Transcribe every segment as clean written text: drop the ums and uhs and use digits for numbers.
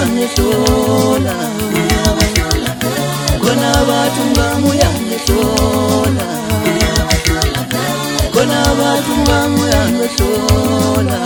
uyangihlola khona bathu ngami uyangihlola khona bathu ngami uyangihlola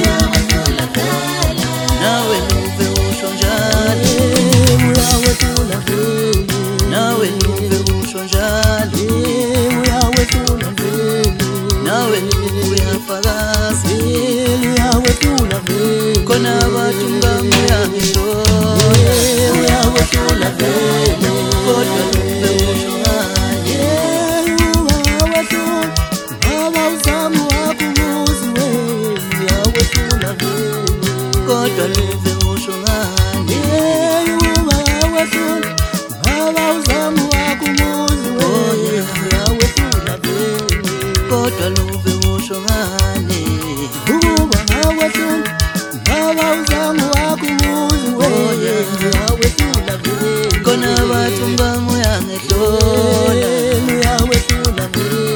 nawe uve usho njalo uyawethula vele nawe uve usho njalo uyawethula vele nawe uyafakaza uyawethula vele khona bathu ngami uyangihlola uyawethula vele kodwa uve usho ngani uyawethula baba uzama wakho umuzi wena uyawethula vele kodwa uve usho ngani uyawethula baba uzama wakho umuzi wena uyawethula vele kodwa uve usho ngani uyawethula baba uzama wakho umuzi wena uyawethula vele khona bathu ngami uyangihlola uyawethula vele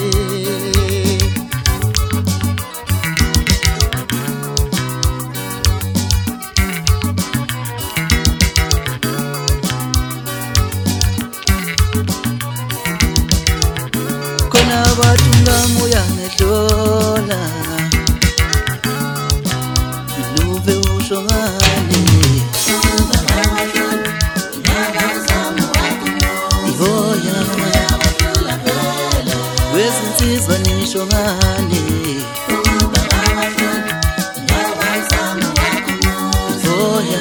khona bathu ngami uyangihlola uve usho ngani ihoya wezinsizwa nisho ngani ihoya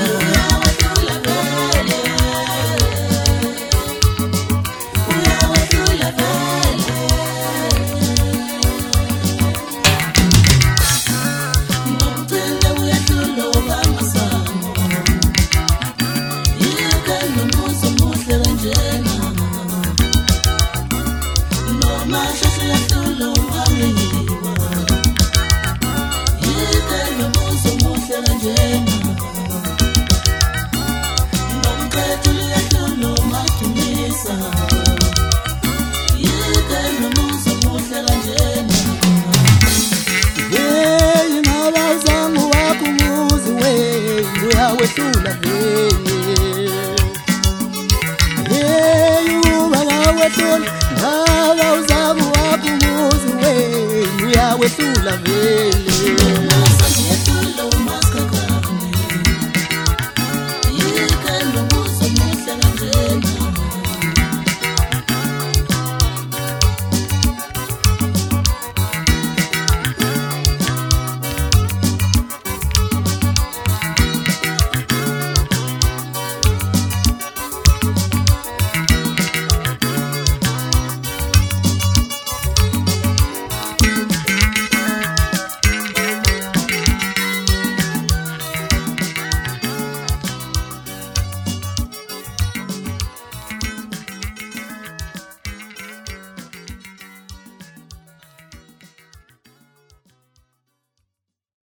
uyawethula vele uyawethula baba uzama wakho umuzi wena uyawethula vele